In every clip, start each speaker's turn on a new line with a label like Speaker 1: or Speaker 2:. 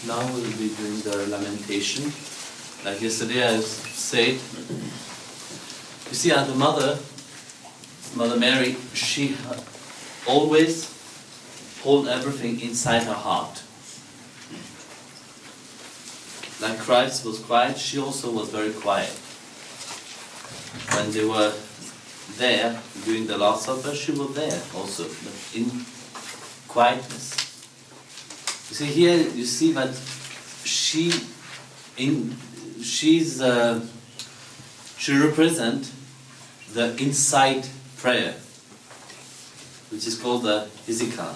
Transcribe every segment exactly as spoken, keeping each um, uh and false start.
Speaker 1: Now we'll be doing the lamentation. Like yesterday I said, you see, uh, the mother, Mother Mary, she always hold everything inside her heart. Like Christ was quiet, she also was very quiet. When they were there during the Last Supper, she was there also, but in quietness. You see here, you see that she, in, she's, uh, she represents the inside prayer, which is called the Hesychal,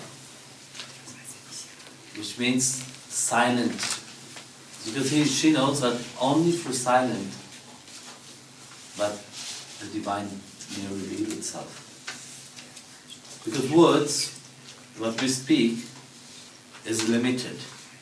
Speaker 1: which means silent. Because he, she knows that only through silence that the divine may reveal itself. Because words, what we speak, is limited.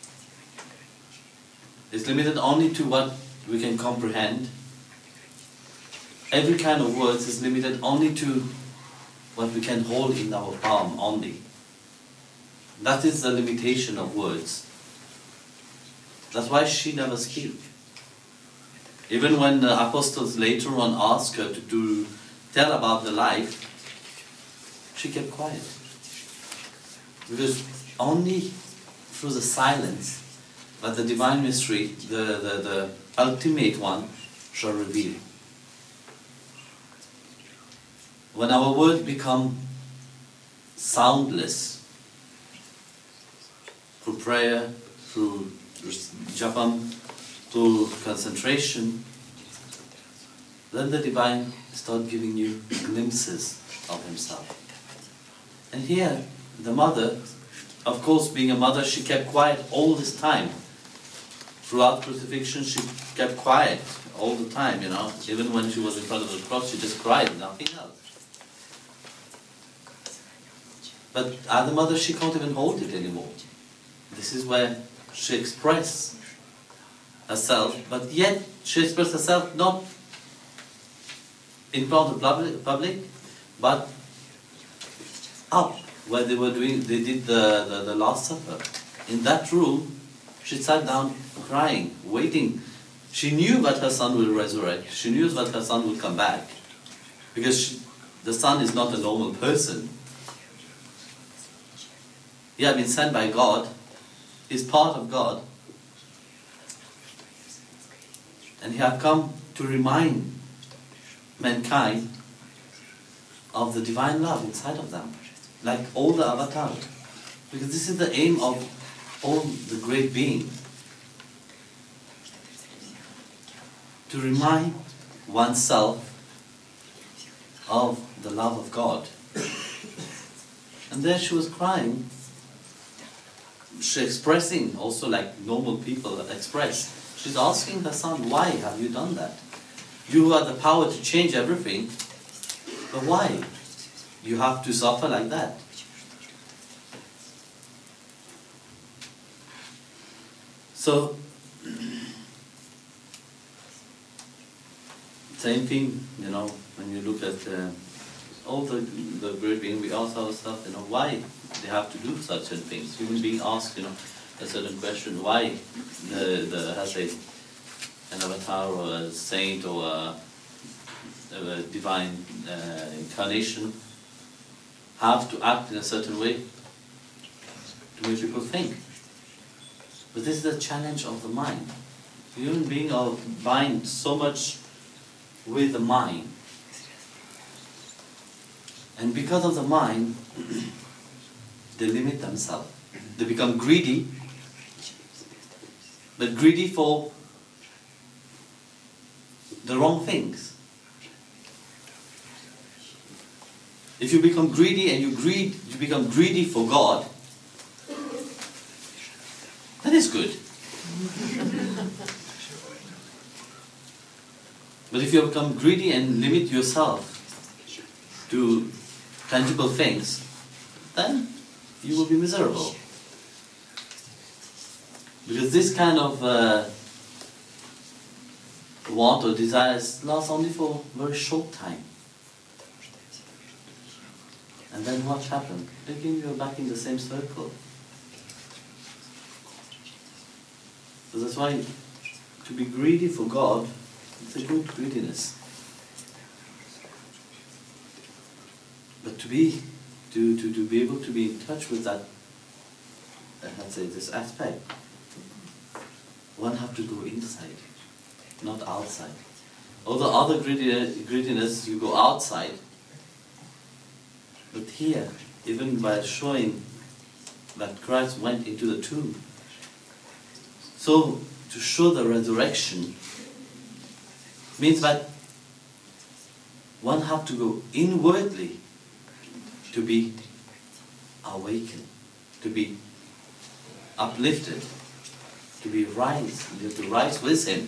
Speaker 1: It's limited only to what we can comprehend. Every kind of words is limited only to what we can hold in our palm only. That is the limitation of words. That's why she never speaks. Even when the apostles later on asked her to do, tell about the life, she kept quiet. Because only through the silence that the divine mystery, the, the, the ultimate one, shall reveal. When our words become soundless, through prayer, through japam, through concentration, then the divine starts giving you glimpses of himself. And here, the mother, of course, being a mother, she kept quiet all this time. Throughout crucifixion, she kept quiet all the time, you know. Even when she was in front of the cross, she just cried, nothing else. But as a mother, she can't even hold it anymore. This is where she expresses herself, but yet she expresses herself not in front of the public, but up where they were doing, they did the, the, the Last Supper. In that room, she sat down crying, waiting. She knew that her son will resurrect. She knew that her son will come back. Because she, the son is not a normal person. He had been sent by God, is part of God, and he had come to remind mankind of the divine love inside of them, like all the avatars. Because this is the aim of all the great beings, to remind oneself of the love of God. And there she was crying. She's expressing also like normal people express. She's asking her son, why have you done that? You have the power to change everything, but why? You have to suffer like that. So, same thing, you know, when you look at uh, all the, the great beings, we ask ourselves, you know, why they have to do such things. Human being asks, you know, a certain question, why the, the has a, an avatar or a saint or a, a divine uh, incarnation have to act in a certain way to make people think. But this is the challenge of the mind. Human beings are bind so much with the mind. And because of the mind, they limit themselves. They become greedy, but greedy for the wrong things. If you become greedy and you greed, you become greedy for God, that is good. But if you become greedy and limit yourself to tangible things, then you will be miserable. Because this kind of uh, want or desires lasts only for a very short time. And then what happened? Again, you're back in the same circle. So that's why to be greedy for God, it's a good greediness. But to be, to, to, to be able to be in touch with that, uh, let's say, this aspect, one have to go inside, not outside. All the other greediness, greediness, you go outside. But here, even by showing that Christ went into the tomb, so to show the resurrection means that one have to go inwardly to be awakened, to be uplifted, to be rise, you have to rise with Him.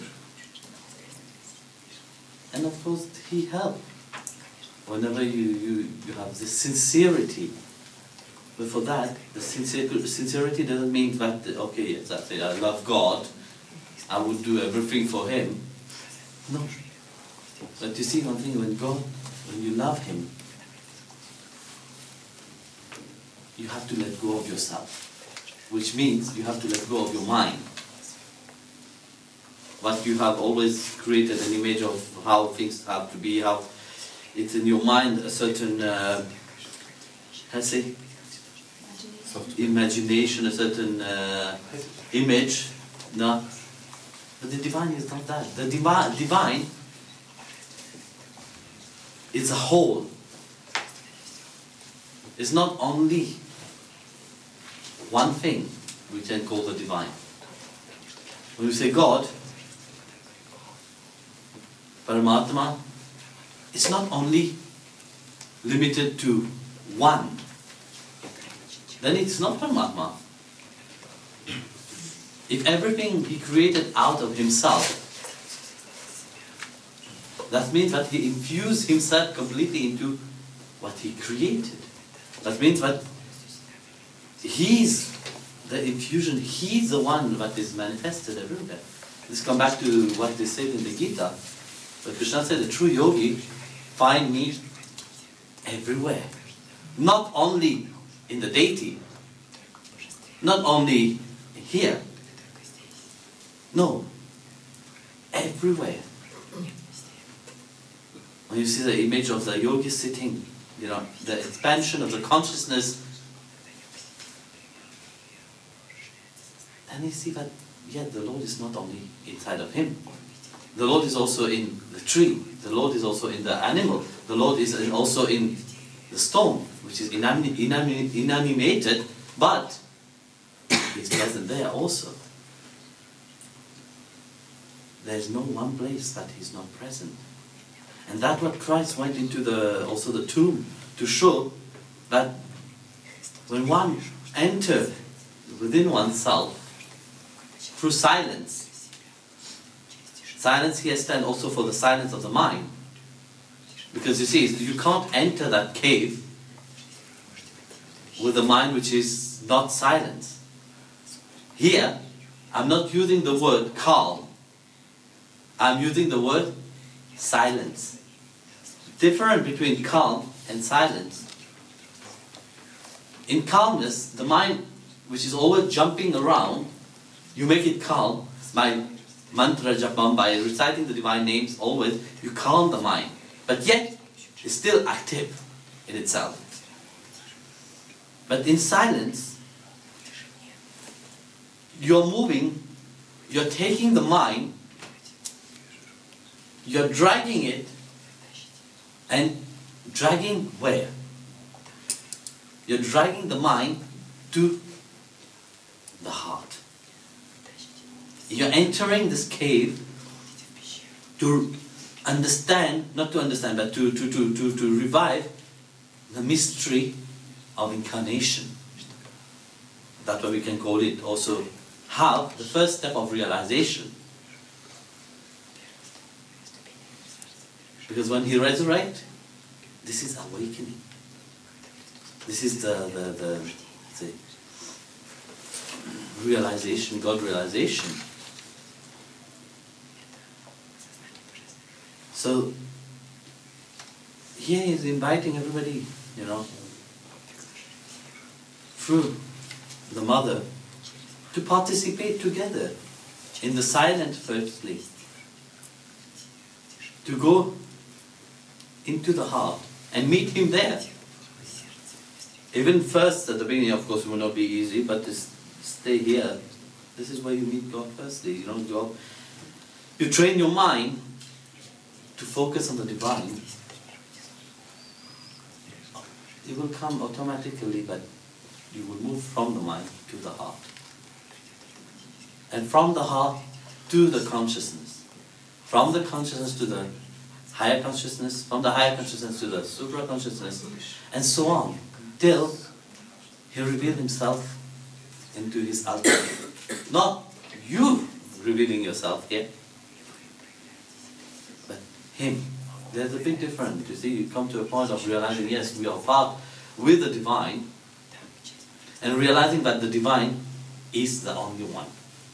Speaker 1: And of course, He helps. Whenever you, you, you have this sincerity. But for that, the sincere, sincerity doesn't mean that, okay, yes, that's it, I love God, I would do everything for Him. No. But you see one thing, when God, when you love Him, you have to let go of yourself. Which means you have to let go of your mind. What you have always created an image of how things have to be, how it's in your mind a certain, uh, how say, imagination, a certain uh, image. No, but the divine is not that. The divi divine is a whole. It's not only one thing we can call the divine. When we say God, Paramatma, it's not only limited to one. Then it's not Paramatma. If everything He created out of Himself, that means that He infused Himself completely into what He created. That means that He's the infusion, He's the one that is manifested everywhere. Let's come back to what they said in the Gita. But Krishna said, the true yogi find me everywhere. Not only in the deity, not only here, no, everywhere. When you see the image of the yogi sitting, you know, the expansion of the consciousness, then you see that, yeah, the Lord is not only inside of him. The Lord is also in the tree. The Lord is also in the animal. The Lord is also in the stone, which is inim inim inanimated, but He's present there also. There is no one place that He's not present. And that's what Christ went into the also the tomb to show that when one enters within oneself through silence, silence here stands also for the silence of the mind. Because you see, you can't enter that cave with a mind which is not silent. Here, I'm not using the word calm. I'm using the word silence. Different between calm and silence. In calmness, the mind, which is always jumping around, you make it calm by mantra japam, by reciting the divine names always, you calm the mind. But yet, it's still active in itself. But in silence, you're moving, you're taking the mind, you're dragging it, and dragging where? You're dragging the mind to the heart. You're entering this cave to understand, not to understand, but to, to, to, to, to revive the mystery of incarnation. That's what we can call it also, how the first step of realization. Because when He resurrects, this is awakening. This is the, the, the, the realization, God realization. So, here He's inviting everybody, you know, through the mother, to participate together in the silent first place, to go into the heart and meet Him there. Even first, at the beginning, of course, it will not be easy, but to stay here, this is where you meet God firstly. You know, God, you train your mind to focus on the divine. It will come automatically, but you will move from the mind to the heart. And from the heart to the consciousness. From the consciousness to the higher consciousness, from the higher consciousness to the supra-consciousness, and so on, till He reveals Himself into His ultimate. Not you revealing yourself here, but Him. There's a big difference. You see, you come to a point of realizing, yes, we are part with the divine, and realizing that the divine is the only one.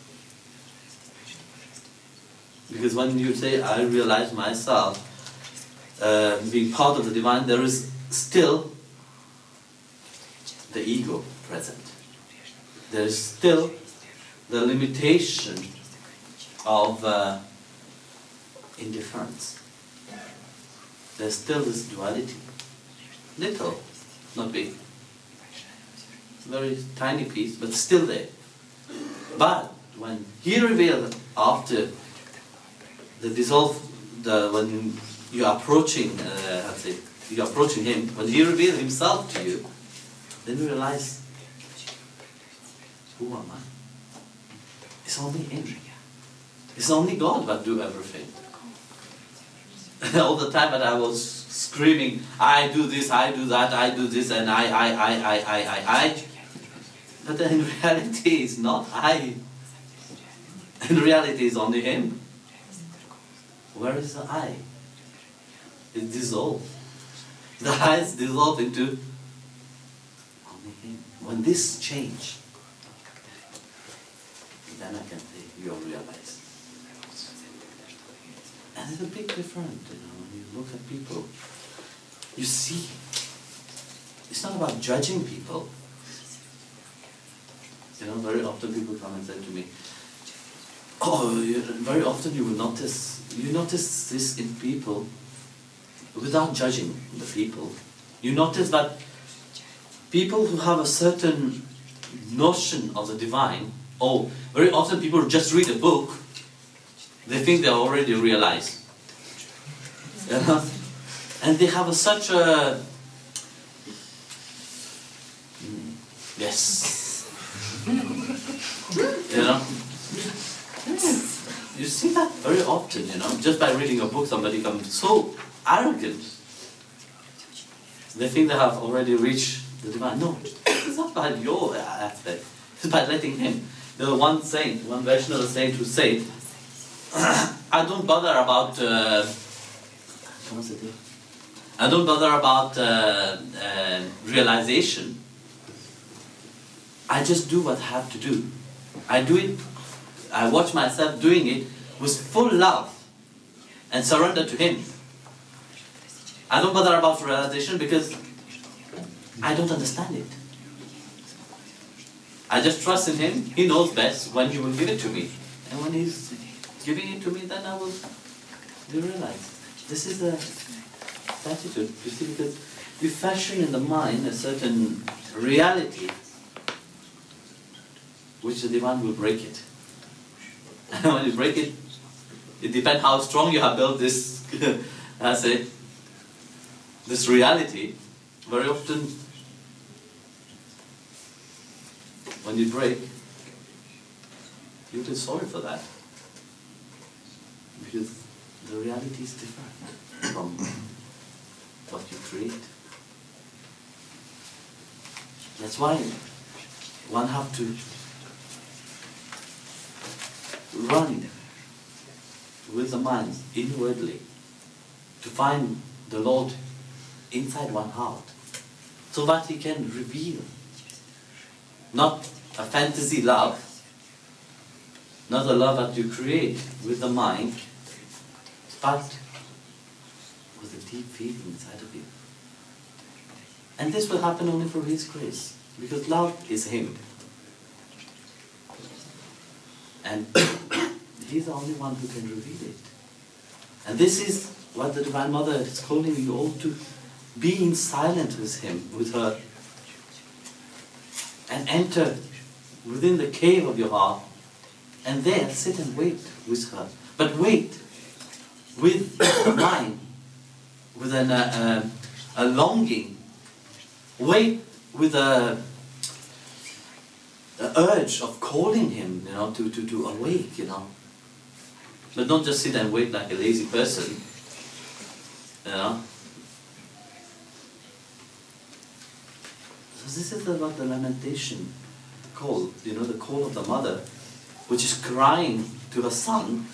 Speaker 1: Because when you say, I realize myself uh, being part of the divine, there is still the ego present. There is still the limitation of uh, indifference. There's still this duality. Little, not big. Very tiny piece, but still there. But when He revealed after the dissolve, the when you're approaching, uh, how to say, you're approaching Him, when He revealed Himself to you, then you realize, who am I? It's only Him. It's only God that do everything. All the time that I was screaming, I do this, I do that, I do this, and I, I, I, I, I, I, I. But in reality, it's not I. In reality, it's only Him. Where is the I? It's dissolved. The I is dissolved into only Him. When this change, then I can say, you are realized. And it's a big difference, you know, when you look at people. You see, it's not about judging people. You know, very often people come and say to me, oh, you, very often you will notice, you notice this in people without judging the people. You notice that people who have a certain notion of the divine, oh, very often people just read a book, they think they already realized. You know? And they have a, such a... Yes. You know? You see that very often, you know? Just by reading a book, somebody becomes so arrogant. They think they have already reached the divine. No, it's not by your aspect. It's by letting Him. There was one saint, one Vaishnava saint who said, I don't bother about... Uh, I don't bother about uh, uh, realization. I just do what I have to do. I do it, I watch myself doing it with full love and surrender to Him. I don't bother about realization because I don't understand it. I just trust in Him. He knows best when He will give it to me. And when He's giving it to me, then I will realize. This is the attitude, you see, because we fashion in the mind a certain reality which the divine will break it. And when you break it, it depends how strong you have built this, I say, this reality. Very often, when you break, you feel sorry for that. Because the reality is different from what you create. That's why one have to run with the mind inwardly to find the Lord inside one heart, so that He can reveal not a fantasy love, not a love that you create with the mind, but with a deep feeling inside of you. And this will happen only through His grace, because love is Him. And He's the only one who can reveal it. And this is what the Divine Mother is calling you all to be in silence with Him, with her, and enter within the cave of your heart, and there sit and wait with her. But wait with a mind, with an, uh, uh, a longing. Wait with a, a urge of calling Him, you know, to, to, to awake, you know. But don't just sit and wait like a lazy person, you know. So this is what the lamentation call, you know, the call of the mother, which is crying to her son,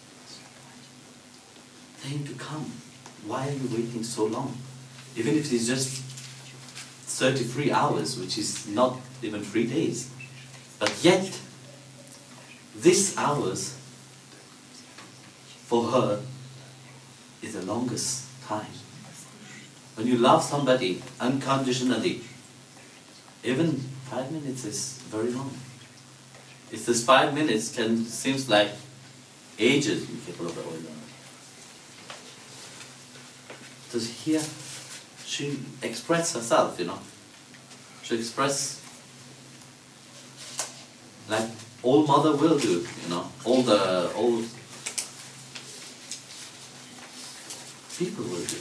Speaker 1: saying to come. Why are you waiting so long? Even if it's just thirty-three hours, which is not even three days. But yet, this hours for her is the longest time. When you love somebody unconditionally, even five minutes is very long. It's this five minutes can seems like ages. Because here she expressed herself, you know. She expressed like all mother will do, you know. All the all people will do.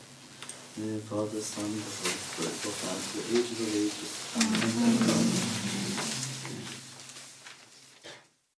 Speaker 1: Father, Son, the Holy Spirit, for the ages of ages. Amen.